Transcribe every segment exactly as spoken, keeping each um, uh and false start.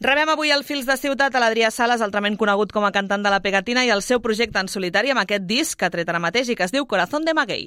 Rebem avui al Fils de Ciutat a l'Adrià Sales, altrament conegut com a cantant de la Pegatina, i el seu projecte en solitari amb aquest disc que ha tret ara mateix i que es diu Corazón de Maguey.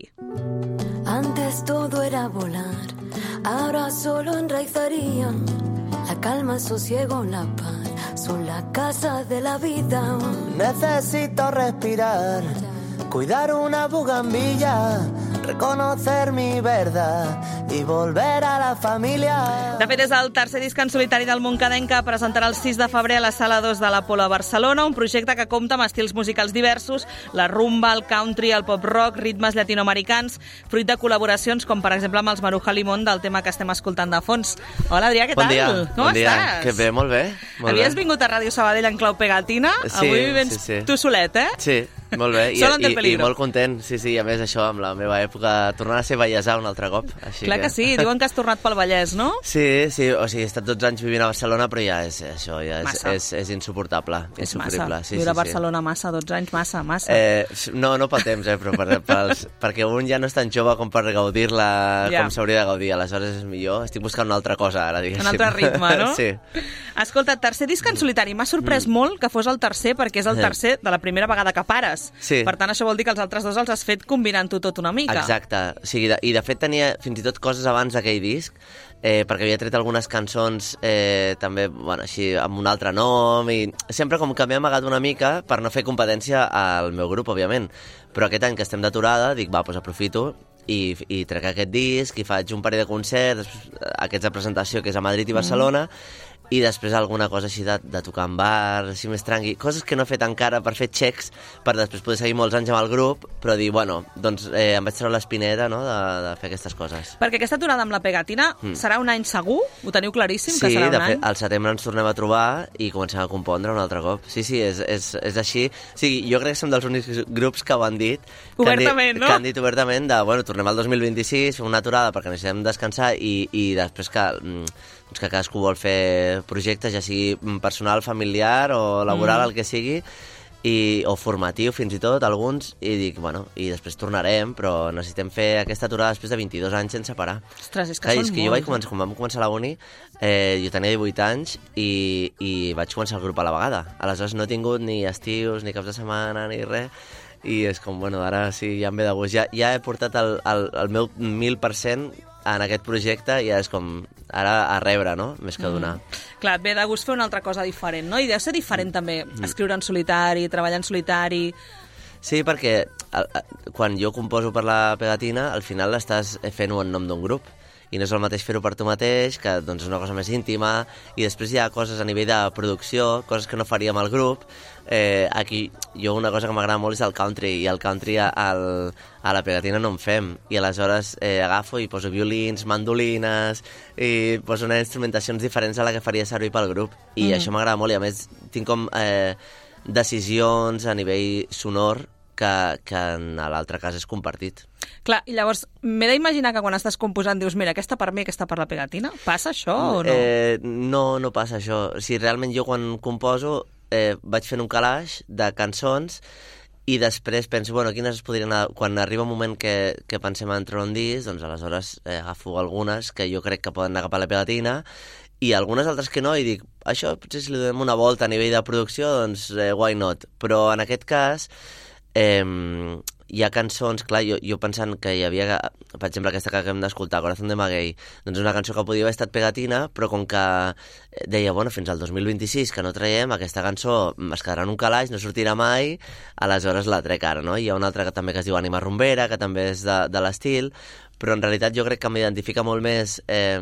Antes todo era volar, ahora solo enraizaría. La calma, el sosiego, la paz son la casa de la vida. Necesito respirar, cuidar una bugambilla, reconocer mi verdad y volver a la familia. De fet, és el tercer disc en solitari del Montcadenc que presentarà el sis de febrer a la Sala dos de l'Apolo a Barcelona, un projecte que compta amb estils musicals diversos, la rumba, el country, el pop-rock, ritmes llatinoamericans, fruit de col·laboracions com, per exemple, amb els Maruja Limón del tema que estem escoltant de fons. Hola, Adrià, què bon tal? Dia. Com bon dia. estàs? Que bé, molt bé. Molt Havies bé. vingut a Ràdio Sabadell en clau Pegatina, Sí, avui vens sí, sí. tu solet, eh? Sí, molt bé. I, Sol ante el i, i peligro. molt content, sí, sí, a més això, amb la meva època, tornant a ser vallesà un altre cop. Així Clar que sí, diuen que has tornat pel Vallès, no? Sí, sí, o sigui, he estat dotze anys vivint a Barcelona, però ja és això, ja és, Massa. és, és insuportable, És insufrible. massa. Sí, Viure a sí, Barcelona massa, dotze anys, massa, massa. Eh, no, no pel temps, eh, però per, pels, perquè un ja no és tan jove com per gaudir-la Ja. com s'hauria de gaudir, aleshores és millor. Estic buscant una altra cosa ara, diguéssim. Un altre ritme, no? Sí. Escolta, tercer disc en solitari. M'ha sorprès mm. molt que fos el tercer, perquè és el tercer de la primera vegada que pares. Sí. Per tant, això vol dir que els altres dos els has fet combinant-ho tot una mica. Exacte. O sigui, de, I de fet tenia fins i tot coses abans d'aquell disc, eh, perquè havia tret algunes cançons eh, també, bueno, així, amb un altre nom, i sempre com que m'he amagat una mica per no fer competència al meu grup, òbviament. Però aquest any que estem d'aturada, dic, va, doncs aprofito i, i trec aquest disc i faig un parell de concerts, aquests de presentació que és a Madrid i Barcelona, mm. i després alguna cosa així de, de tocar en bar, així més tranqui, coses que no he fet encara per fer xecs, per després poder seguir molts anys amb el grup, però dir, bueno, doncs eh, em vaig treure l'espineta, no?, de, de fer aquestes coses. Perquè aquesta aturada amb la Pegatina mm. serà un any segur? Ho teniu claríssim, sí, que serà un de any? fet, al setembre ens tornem a trobar i comencem a compondre un altre cop. Sí, sí, és, és, és així. O sigui, jo crec que som dels únics grups que ho han dit. Obertament, que han dit, no? Que han dit obertament de, bueno, tornem al dos mil vint-i-sis, fem una aturada perquè necessitem descansar i, i després que... doncs que cadascú vol fer projectes, ja sigui personal, familiar o laboral, mm. el que sigui, i, o formatiu fins i tot, alguns, i dic, bueno, i després tornarem, però necessitem fer aquesta aturada després de vint-i-dos anys sense parar. Ostres, és que Clar, són és que molts. jo vaig començar, quan vam començar la uni, eh, jo tenia divuit anys i, i vaig començar el grup a la vegada. Aleshores no he tingut ni estius, ni caps de setmana, ni res, i és com, bueno, ara sí, ja em ve de gust. Ja, ja he portat el, el, el meu mil per cent en aquest projecte i ja és com ara a rebre, no?, més que a donar. Mm. Clar, et ve de gust fer una altra cosa diferent, no? I deu ser diferent mm. també escriure en solitari, treballar en solitari... Sí, perquè el, quan jo composo per la Pegatina, al final l'estàs fent-ho en nom d'un grup. I no és el mateix fer-ho per tu mateix, que doncs, és una cosa més íntima, i després hi ha coses a nivell de producció, coses que no faríem al grup. Eh, aquí, jo una cosa que m'agrada molt és el country, i el country al, a la Pegatina no en fem, i aleshores eh, agafo i poso violins, mandolines, i poso unes instrumentacions diferents a la que faria servir pel grup, i mm. això m'agrada molt, i a més tinc com eh, decisions a nivell sonor que, que en l'altre cas és compartit. Clar, i llavors m'he d'imaginar que quan estàs composant dius, mira, aquesta per mi, aquesta per la Pegatina. Passa això o no? Eh, no, no passa això. O sigui, realment jo quan composo eh, vaig fent un calaix de cançons i després penso, bueno, quines es podrien anar... Quan arriba un moment que, que pensem en treure un disc, doncs aleshores eh, agafo algunes que jo crec que poden anar cap a la Pegatina i algunes altres que no, i dic, això potser si li donem una volta a nivell de producció, doncs eh, why not? Però en aquest cas... Eh, hi ha cançons, clar, jo, jo pensant que hi havia, per exemple, aquesta que acabem d'escoltar, Corazón de Maguey, doncs és una cançó que podia haver estat Pegatina, però com que deia, bueno, fins al dos mil vint-i-sis que no traiem, aquesta cançó es quedarà en un calaix, no sortirà mai, aleshores la trec ara, no? Hi ha una altra que també que es diu Ànima Rumbera, que també és de, de l'estil, però en realitat jo crec que m'identifica molt més... Eh,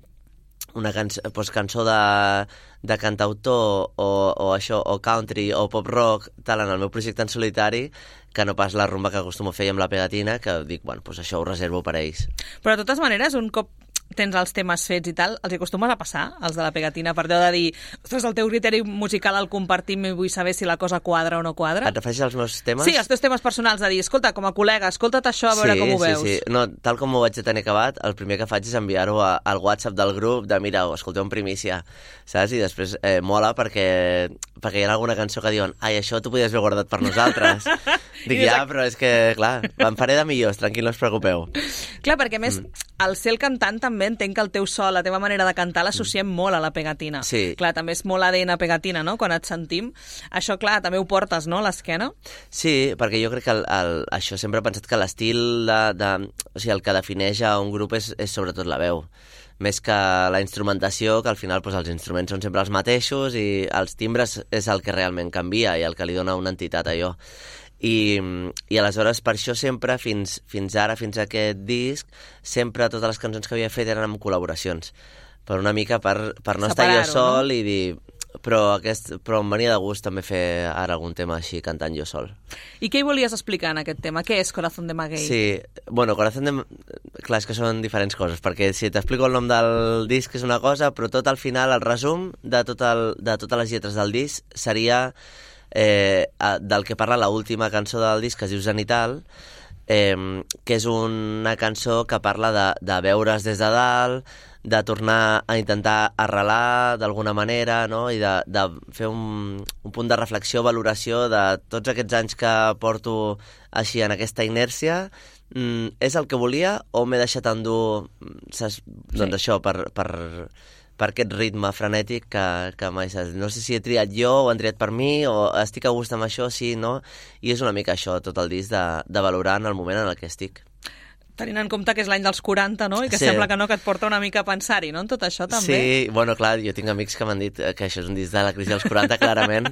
una cançó, doncs, cançó de, de cantautor o, o això, o country o pop rock, tal, en el meu projecte en solitari, que no pas la rumba que acostumo a fer amb la Pegatina, que dic, bueno, doncs això ho reservo per a ells. Però de totes maneres, un cop tens els temes fets i tal, els acostumes a passar, els de la Pegatina, per allò de dir, ostres, el teu criteri musical el compartim i vull saber si la cosa quadra o no quadra? Et refereixes als meus temes? Sí, els teus temes personals, de dir, escolta, com a col·lega, escolta't això, a veure sí, com ho sí, veus. Sí, sí. No, tal com ho vaig de tenir acabat, el primer que faig és enviar-ho al WhatsApp del grup, de mira, escolteu en primícia, saps? I després eh, mola perquè, perquè hi ha alguna cançó que diuen ai, això t'ho podies haver guardat per nosaltres. Dic, ja, però és que, clar, em faré de millors, tranquil, no us preocupeu. Clar, perquè a més, mm. al ser el cantant també entenc que el teu so, la teva manera de cantar l'associem mm. molt a la pegatina. Sí. Clar, també és molt A D N pegatina, no?, quan et sentim. Això, clar, també ho portes, no?, a l'esquena? Sí, perquè jo crec que el, el, això sempre he pensat que l'estil de, de... O sigui, el que defineix a un grup és, és sobretot la veu. Més que la instrumentació, que al final doncs, els instruments són sempre els mateixos i els timbres és el que realment canvia i el que li dona una entitat a allò. I, i aleshores per això sempre, fins, fins ara, fins a aquest disc, sempre totes les cançons que havia fet eren amb col·laboracions. Per una mica per, per no estar jo sol, no? I dir... Però, aquest, però em venia de gust també fer ara algun tema així, cantant jo sol. I què hi volies explicar en aquest tema? Què és Corazón de Maguey? Sí, bueno, Corazón de... Clar, és que són diferents coses, perquè si t'explico el nom del disc és una cosa, però tot al final, el resum de, tot el, de totes les lletres del disc seria eh, del que parla l'última cançó del disc, que es diu Zenital, eh, que és una cançó que parla de, de veure's des de dalt, de tornar a intentar arrelar d'alguna manera, no? I de, de fer un, un punt de reflexió, valoració de tots aquests anys que porto així en aquesta inèrcia. Mm, és el que volia o m'he deixat endur, saps? Sí. Doncs això, per, per, per aquest ritme frenètic que, que mai saps. No sé si he triat jo o han triat per mi o estic a gust amb això, sí, no? I és una mica això, tot el disc, de, de valorar en el moment en el que estic. Tenint en compte que és l'any dels quaranta, no? I que sí. Sembla que no, que et porta una mica a pensar-hi, no? En tot això també. Sí, bueno, clar, jo tinc amics que m'han dit que això és un disc de la crisi dels quaranta, clarament.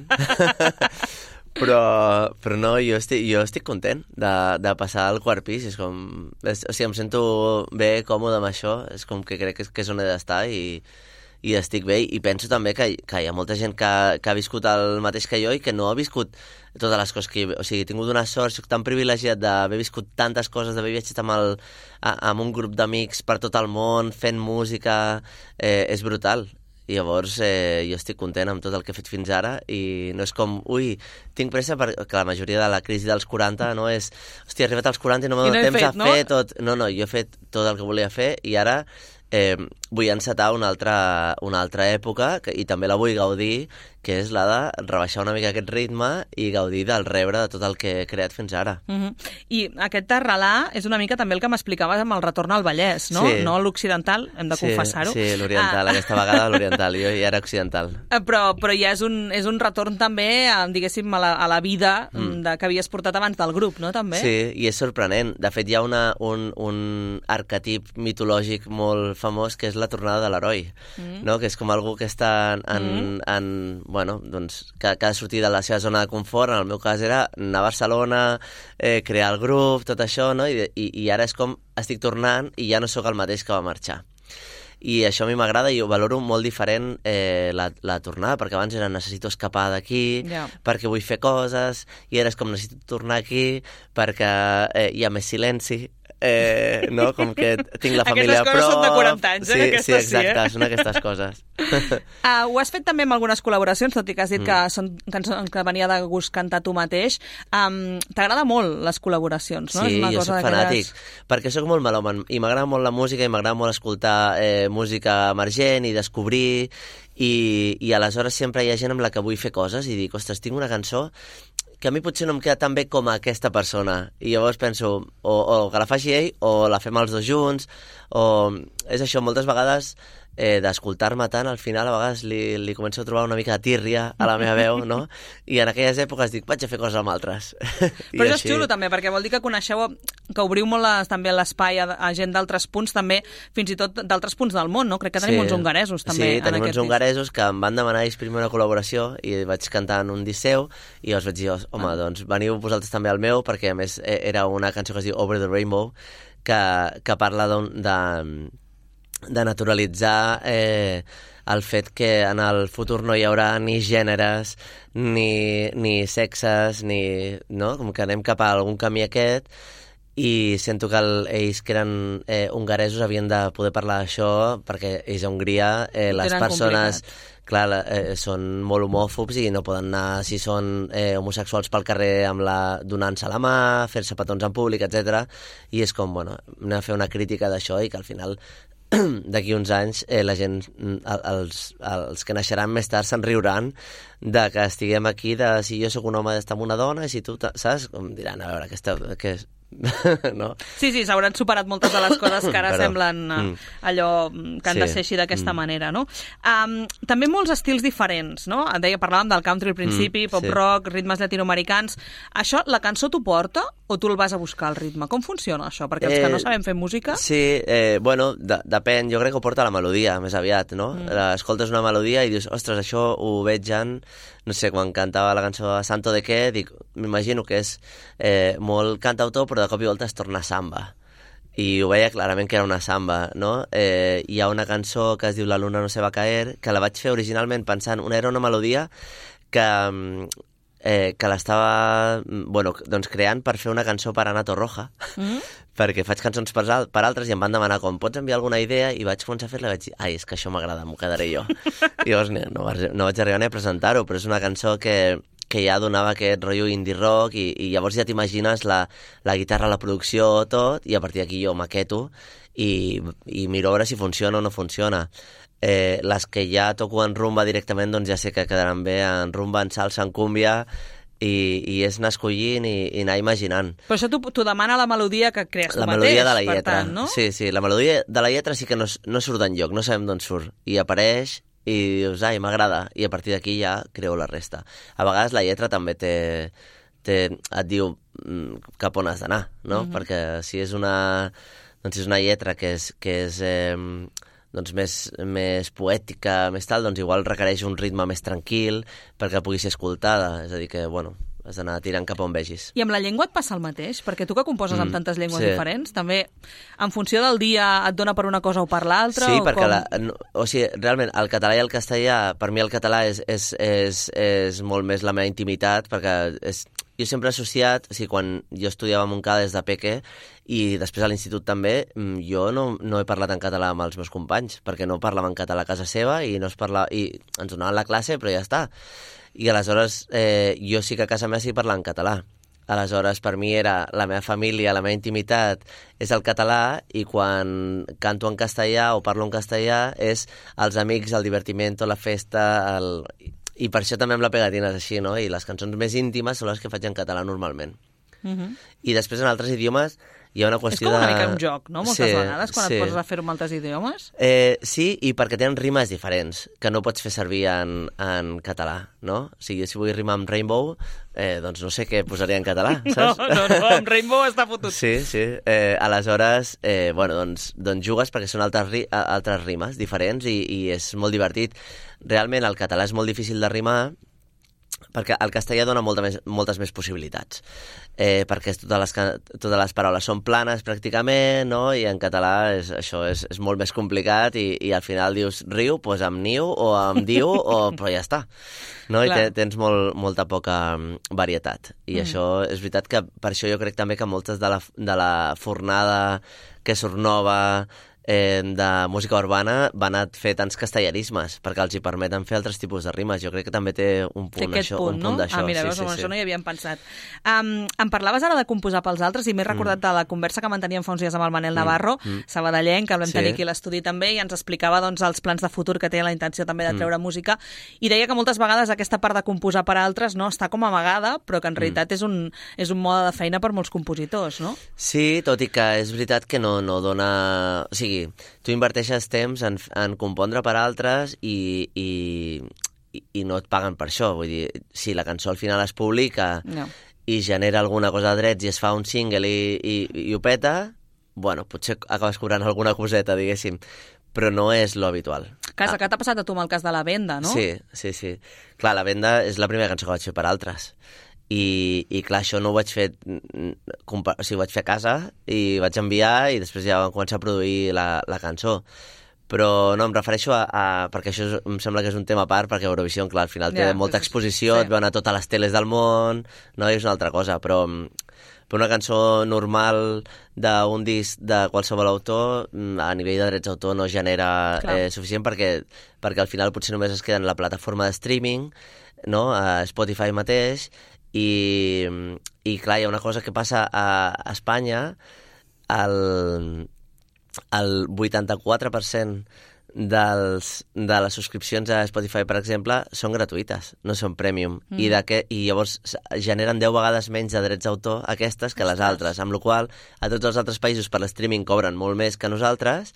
però, però no, jo estic, jo estic content de, de passar al quart pis. És com... És, o sigui, em sento bé, còmode amb això. És com que crec que és, que és on he d'estar i, i estic bé. I penso també que, que hi ha molta gent que, que ha viscut el mateix que jo i que no ha viscut totes les coses que... O sigui, he tingut una sort, soc tan privilegiat d'haver viscut tantes coses, d'haver viatjat amb, el, amb un grup d'amics per tot el món, fent música... Eh, és brutal. I llavors eh, jo estic content amb tot el que he fet fins ara i no és com, ui, tinc pressa perquè la majoria de la crisi dels quaranta no és, hòstia, he arribat als quaranta i no m'ha donat temps fet, a no? fer tot. No, no, jo he fet tot el que volia fer i ara eh, vull encetar una altra, una altra època que, i també la vull gaudir, que és la de rebaixar una mica aquest ritme i gaudir del rebre de tot el que he creat fins ara. Uh-huh. I aquest arrelar és una mica també el que m'explicaves amb el retorn al Vallès, no? Sí. No l'occidental, hem de sí, confessar-ho. Sí, l'oriental, ah. aquesta vegada l'oriental, jo ja era occidental. Però, però ja és un, és un retorn també, a, diguéssim, a la, a la vida mm. de, que havies portat abans del grup, no? També? Sí, i és sorprenent. De fet, hi ha una, un, un arquetip mitològic molt famós que és la tornada de l'heroi, mm. no? Que és com algú que està en... Mm. en bueno, doncs, que, que ha de sortir de la seva zona de confort. En el meu cas era anar a Barcelona, eh, crear el grup, tot això, no? I, i, i ara és com estic tornant i ja no sóc el mateix que va marxar. I això a mi m'agrada i ho valoro molt diferent eh, la, la tornada, perquè abans era necessito escapar d'aquí, yeah. perquè vull fer coses, i ara és com necessito tornar aquí perquè eh, hi ha més silenci. Eh, no? Com que tinc la família a prop... Aquestes coses són de quaranta anys, eh? Sí, Aquestes sí, exacte, sí, eh? són aquestes coses. uh, ho has fet també amb algunes col·laboracions, tot i que has dit mm. que són cançons que venia de gust cantar tu mateix. Um, T'agrada molt les col·laboracions, no? Sí, és una jo cosa soc fanàtic, perquè sóc molt melòman i m'agrada molt la música i m'agrada molt escoltar eh, música emergent i descobrir i, i aleshores sempre hi ha gent amb la que vull fer coses i dic, ostres, tinc una cançó que a mi potser no em queda tan bé com a aquesta persona. I llavors penso, o, o que la faci ell, o la fem els dos junts, o... És això, moltes vegades, eh, d'escoltar-me tant, al final a vegades li, li començo a trobar una mica de tírria a la meva veu, no? I en aquelles èpoques dic, vaig a fer coses amb altres. Però això és xulo, també, perquè vol dir que coneixeu, que obriu molt les, també l'espai a, a gent d'altres punts, també, fins i tot d'altres punts del món, no? Crec que tenim sí. uns hongaresos, també, sí, en tenim aquest uns hongaresos disc. Que em van demanar ells primer una col·laboració i vaig cantar en un disc seu i llavors vaig dir, home, ah. doncs veniu vosaltres també al meu, perquè a més era una cançó que es diu Over the Rainbow, que, que parla de, de, de naturalitzar eh, el fet que en el futur no hi haurà ni gèneres, ni, ni sexes, ni, no? Com que anem cap a algun camí aquest, i sento que el, ells que eren eh, hongaresos havien de poder parlar d'això perquè ells a Hongria eh, les persones clar, eh, són molt homòfobs i no poden anar si són eh, homosexuals pel carrer amb la donant-se la mà, fer-se petons en públic, etcètera. I és com, bueno, anem a fer una crítica d'això i que al final d'aquí uns anys eh, la gent, els, els que naixeran més tard se'n riuran de que estiguem aquí, de si jo sóc un home d'estar amb una dona i si tu, saps? Com diran, a veure, aquesta... Que és... no? Sí, sí, s'hauran superat moltes de les coses que ara Però, semblen uh, mm. allò que han sí. de ser així d'aquesta mm. manera, no? Um, també molts estils diferents, no? Deia, parlàvem del country al principi, mm, pop sí. rock, ritmes llatinoamericans. Això, la cançó t'ho porta o tu el vas a buscar, el ritme? Com funciona això? Perquè els eh, que no sabem fer música... Sí, eh, bueno, de, depèn. Jo crec que ho porta la melodia, més aviat, no? Mm. Escoltes una melodia i dius, ostres, això ho veig en... No sé, quan cantava la cançó Santo de què, dic, m'imagino que és eh, molt cantautor, però de cop i volta es torna samba. I ho veia clarament que era una samba, no? Eh, hi ha una cançó que es diu La luna no se va caer, que la vaig fer originalment pensant, una era una melodia que, eh, que l'estava bueno, doncs creant per fer una cançó per Ana Torroja, mm. perquè faig cançons per, al per altres i em van demanar com pots enviar alguna idea, i vaig començar a fer-la i vaig dir, ai, és que això m'agrada, m'ho quedaré jo. I llavors no, no vaig arribar ni a presentar-ho, però és una cançó que, que ja donava aquest rotllo indie rock i, i llavors ja t'imagines la, la guitarra, la producció, tot, i a partir d'aquí jo maqueto i, i miro a veure si funciona o no funciona. Eh, les que ja toco en rumba directament, doncs ja sé que quedaran bé en rumba, en salsa, en cúmbia, i, i és anar escollint i, i anar imaginant. Però això t'ho demana la melodia que crees tu la mateix, melodia de la lletra. Tant, no? Sí, sí, la melodia de la lletra sí que no, no surt d'enlloc, no sabem d'on surt, i apareix i dius, ai, m'agrada, i a partir d'aquí ja creo la resta. A vegades la lletra també té, té, et diu cap on has d'anar, no? Mm-hmm. Perquè si és una, doncs si és una lletra que és, que és eh, doncs més, més poètica, més tal, doncs igual requereix un ritme més tranquil perquè pugui ser escoltada, és a dir que, bueno, has d'anar tirant cap on vegis. I amb la llengua et passa el mateix? Perquè tu que composes mm, amb tantes llengües sí. diferents, també en funció del dia et dona per una cosa o per l'altra? Sí, o perquè com? la, no, o sigui, realment el català i el castellà, per mi el català és, és, és, és molt més la meva intimitat, perquè és, jo sempre he associat, o sigui, quan jo estudiava a Montcada des de peque i després a l'institut també, jo no, no he parlat en català amb els meus companys, perquè no parlaven català a casa seva i, no es parla, i ens donaven la classe, però ja està. I aleshores eh, jo sí que a casa meva sí parlava en català. Aleshores, per mi era la meva família, la meva intimitat és el català, i quan canto en castellà o parlo en castellà és els amics, el divertimento, la festa... El... I per això també amb la pegatina és així, no? I les cançons més íntimes són les que faig en català normalment. Uh-huh. I després en altres idiomes hi ha una qüestió de... És com una mica un joc, no? Moltes sí, vegades, quan sí. et poses a fer-ho amb altres idiomes. Eh, sí, i perquè tenen rimes diferents, que no pots fer servir en, en català, no? O sigui, si vull rimar amb Rainbow, eh, doncs no sé què posaria en català, saps? No, no, no, amb Rainbow està fotut. Sí, sí. Eh, aleshores, eh, bueno, doncs, doncs jugues perquè són altres, ri altres rimes diferents i, i és molt divertit. Realment el català és molt difícil de rimar perquè el castellà dona molta més, moltes més possibilitats, eh, perquè totes les, totes les paraules són planes pràcticament, no? I en català és, això és, és molt més complicat i, i al final dius riu, doncs amb niu o amb diu, o, però ja està, no? I te, tens molt, molta poca varietat, i mm. això és veritat que per això jo crec també que moltes de la, de la fornada que surt nova Eh, de música urbana van a fer tants castellanismes perquè els hi permeten fer altres tipus de rimes. Jo crec que també té un punt d'això. Punt, un punt no? Ah, mira, sí, veus, sí, sí, sí. això no hi havíem pensat. Um, em parlaves ara de composar pels altres i m'he recordat mm. de la conversa que manteníem fa uns dies amb el Manel Navarro, mm. sabadellenc, que vam sí. tenir aquí a l'estudi també, i ens explicava doncs, els plans de futur que té, la intenció també de treure mm. música, i deia que moltes vegades aquesta part de composar per altres no està com amagada, però que en realitat mm. és, un, és un mode de feina per molts compositors, no? Sí, tot i que és veritat que no, no dona... O sigui, tu inverteixes temps en, en compondre per altres i, i, i no et paguen per això. Vull dir, si la cançó al final es publica no. i genera alguna cosa de drets i es fa un single i, i, i ho peta, bueno, potser acabes cobrant alguna coseta, diguéssim, però no és lo habitual. Casa, ah. que t'ha passat a tu amb el cas de La Venda, no? Sí, sí, sí. Clar, La Venda és la primera cançó que vaig fer per altres. I, i clar, això no ho vaig fer o sigui, ho vaig fer a casa i vaig enviar i després ja vam començar a produir la, la cançó, però no, em refereixo a, a perquè això és, em sembla que és un tema a part, perquè Eurovisió, clar, al final té yeah, molta exposició, sí. et veuen a totes les teles del món, no, és una altra cosa, però per una cançó normal d'un disc de qualsevol autor, a nivell de drets d'autor no genera eh, suficient perquè, perquè al final potser només es queda en la plataforma de streaming, no, a Spotify mateix. I, i clar, hi ha una cosa que passa a, a Espanya, el, el vuitanta-quatre per cent dels, de les subscripcions a Spotify, per exemple, són gratuïtes, no són premium, mm. i, de que, i llavors generen deu vegades menys de drets d'autor aquestes que les altres, amb la qual a tots els altres països per l'streaming cobren molt més que nosaltres,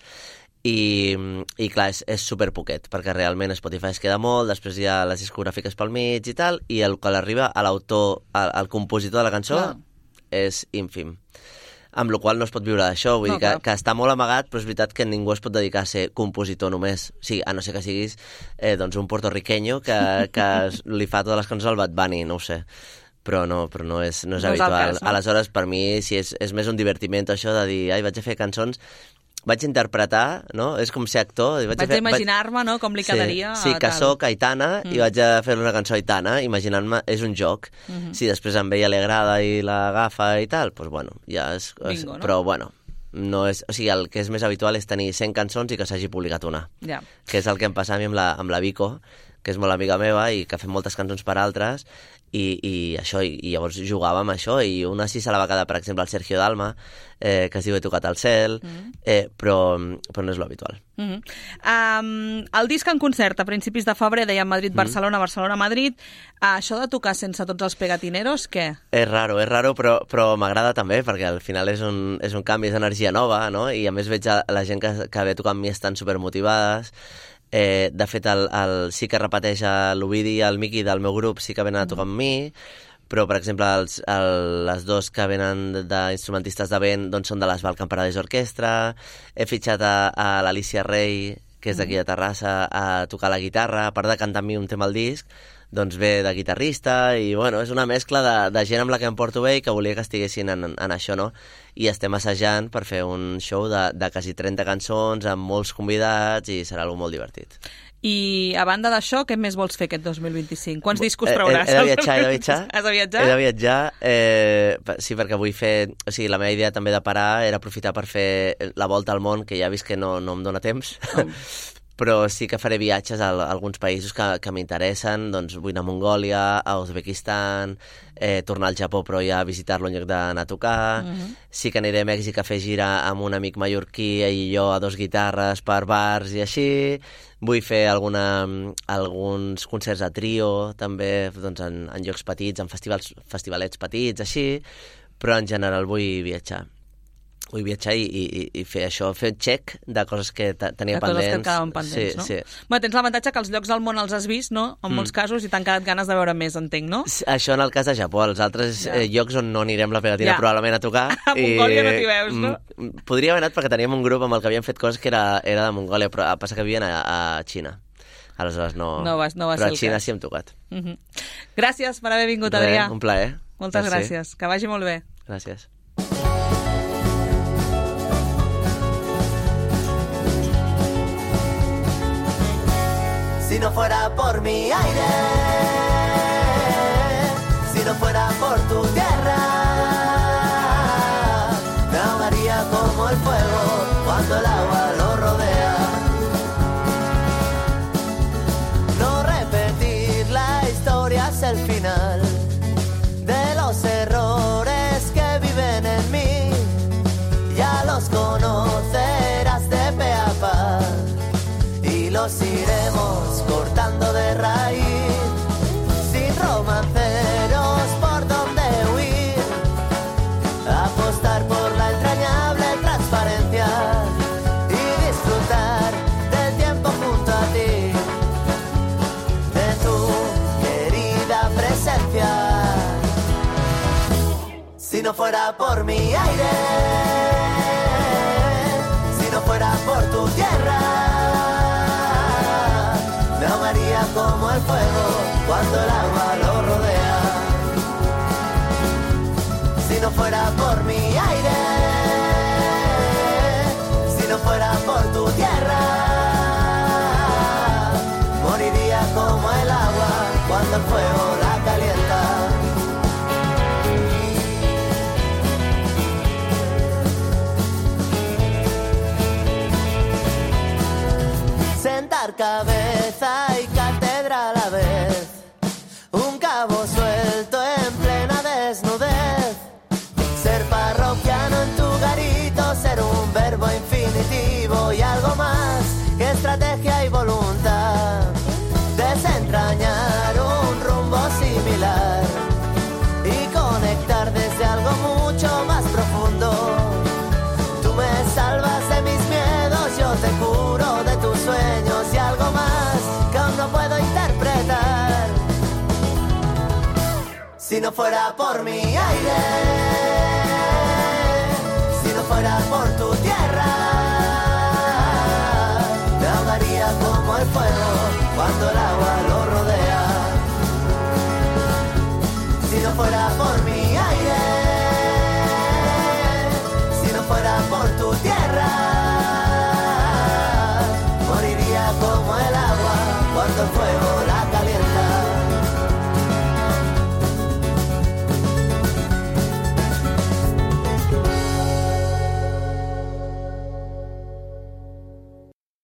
i, i clar, és, és super poquet, perquè realment Spotify es queda molt, després hi ha les discogràfiques pel mig i tal, i el que arriba a l'autor, al, al compositor de la cançó, clar, és ínfim. Amb la qual no es pot viure d'això, vull no, dir que, que està molt amagat, però és veritat que ningú es pot dedicar a ser compositor només, sí, a no ser que siguis eh, doncs un puertorriqueño que, que li fa totes les cançons al Bad Bunny, no ho sé, però no, però no és, no és no habitual. És cas, no? Aleshores, per mi, sí, és, és més un divertiment això de dir, ai, vaig a fer cançons, vaig interpretar, no? És com ser actor. Vaig, vaig a imaginar-me, no?, com li quedaria. Sí, sí que tal. Soc Aitana mm. i vaig a fer una cançó Aitana, imaginant-me, és un joc. Mm-hmm. Si després a ella li agrada i l'agafa i tal, doncs bueno, ja és... Bingo, no? Però bueno, no és, o sigui, el que és més habitual és tenir cent cançons i que s'hagi publicat una. Ja. Que és el que em passa a mi amb la, amb la Vico, que és molt amiga meva i que ha fet moltes cançons per altres, i, i això, i, i llavors jugàvem això, i una sí se la va quedar, per exemple, el Sergio Dalma, eh, que es diu He tocat al cel, mm. eh, però, però no és l'habitual. Mm -hmm. um, el disc en concert a principis de febrer, deia Madrid-Barcelona, mm. Barcelona-Madrid, uh, això de tocar sense tots els pegatineros, què? És raro, és raro, però, però m'agrada també, perquè al final és un, és un canvi, és energia nova, no? I a més veig a la gent que, que ve tocant amb mi estan supermotivades. Eh, de fet, el, el, sí que repeteix l'Ovidi i el Miqui del meu grup, sí que venen a tocar amb mi, però, per exemple, els, el, les dos que venen d'instrumentistes de vent doncs són de l'Esval Camparades Orquestra. He fitxat a, a l'Alicia Rey, que és d'aquí de Terrassa, a tocar la guitarra, a part de cantar amb mi un tema al disc, doncs ve de guitarrista, i bueno, és una mescla de, de gent amb la que em porto bé i que volia que estiguessin en, en això, no? I estem assajant per fer un show de, de quasi trenta cançons amb molts convidats i serà algo molt divertit. I a banda d'això, què més vols fer aquest dos mil vint-i-cinc? Quants discos trauràs? He, he de viatjar, he de viatjar. Has de viatjar? He de viatjar, eh, sí, perquè vull fer... O sigui, la meva idea també de parar era aprofitar per fer la volta al món, que ja he vist que no, no em dóna temps. Mm. Però sí que faré viatges a, a alguns països que, que m'interessen, doncs vull anar a Mongòlia, a Uzbekistan, eh, tornar al Japó però ja a visitar-lo en lloc d'anar a tocar, mm-hmm. sí que aniré a Mèxic a fer gira amb un amic mallorquí i jo a dos guitarres per bars i així, vull fer alguna, alguns concerts a trio també, doncs en, en llocs petits, en festivals, festivalets petits, així, però en general vull viatjar. Vull viatjar i, i, i fer això, fer un check de coses que tenia de pendents. De coses que quedaven pendents, sí, no? Sí. Bé, tens l'avantatge que els llocs del món els has vist, no? En mm. molts casos, i t'han quedat ganes de veure més, entenc, no? Això en el cas de Japó. Els altres ja. eh, llocs on no anirem la pegatina ja. probablement a tocar. A Mongòlia no t'hi veus, no? Podria haver anat perquè teníem un grup amb el que havíem fet coses que era, era de Mongòlia, però passa que vivien a, a Xina. Aleshores no... No vas, no vas però a Xina sí hem tocat. Mm-hmm. Gràcies per haver vingut, Adrià. Un plaer. Moltes sí. gràcies. Que vagi molt bé. Gràcies. Si no fuera por mi aire, si no fuera por tu tierra, me ahogaría como el fuego cuando el agua lo rodea. No repetir la historia es el final de los errores que viven en mí. Ya los conocerás de pe a pa y los iremos cortando de raíz, sin romanceros por donde huir, apostar por la entrañable transparencia y disfrutar del tiempo junto a ti, de tu querida presencia. Si no fuera por mi aire, si no fuera por tu tierra, me ahogaría como el fuego cuando el agua lo rodea. Si no fuera por mi aire, si no fuera por tu tierra, moriría como el agua cuando el fuego la calienta. Sentar cabeza y cátedra a la vez, un cabo suelto en plena desnudez, ser parroquiano en tu garito, ser un verbo infinitivo Si no fuera por mi aire, si no fuera por tu